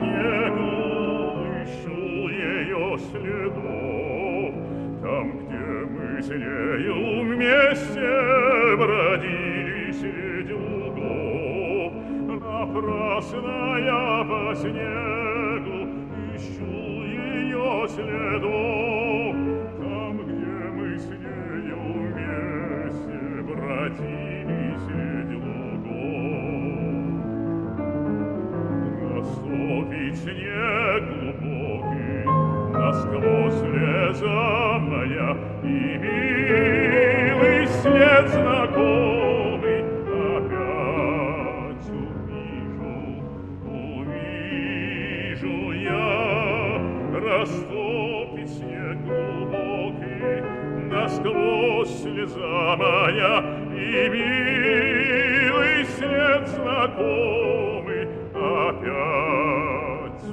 снегу ищу ее следов, там, где мы с нею вместе бродили среди лугов. Напрасно я по снегу ищу ее следов, там, где мы с нею вместе бродили среди лугов. Наступит снег глубокий, насквозь слеза моя, и милый след знакомый опять увижу я. Растопит снег глубокий, насквозь слеза моя, и милый след знакомый опять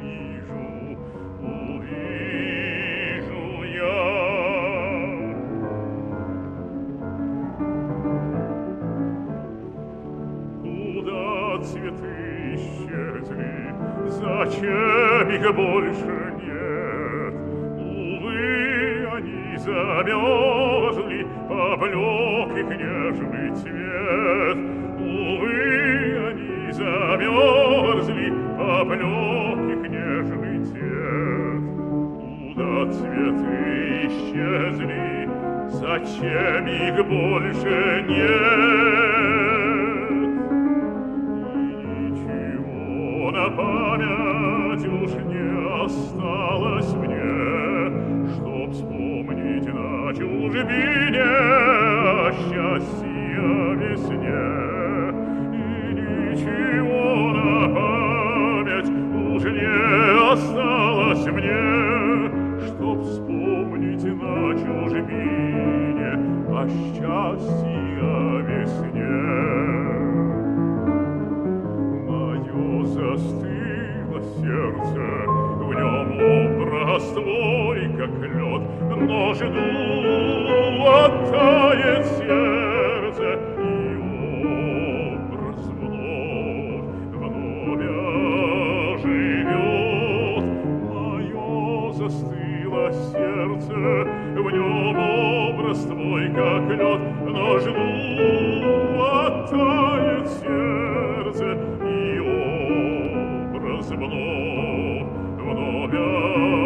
увижу я. Куда цветы исчезли, зачем их больше нет? Увы, они замерзли, поблек их нежный цвет. Увы, они замерзли, поблек их нежный цвет. Куда цветы исчезли, зачем их больше нет? И ничего на память уж не осталось мне, чтоб вспомнить на чужбине о счастье весне. И ничего на память уж не осталось мне, чтоб вспомнить на чужбине о счастье весне. Мое застыло сердце, в нем образ твой, как лед, но жду, оттает сердце, и образ вновь оживет. Мое застыло сердце, в нем образ твой, как лед, но жду, оттает сердце, и образ вновь оживет.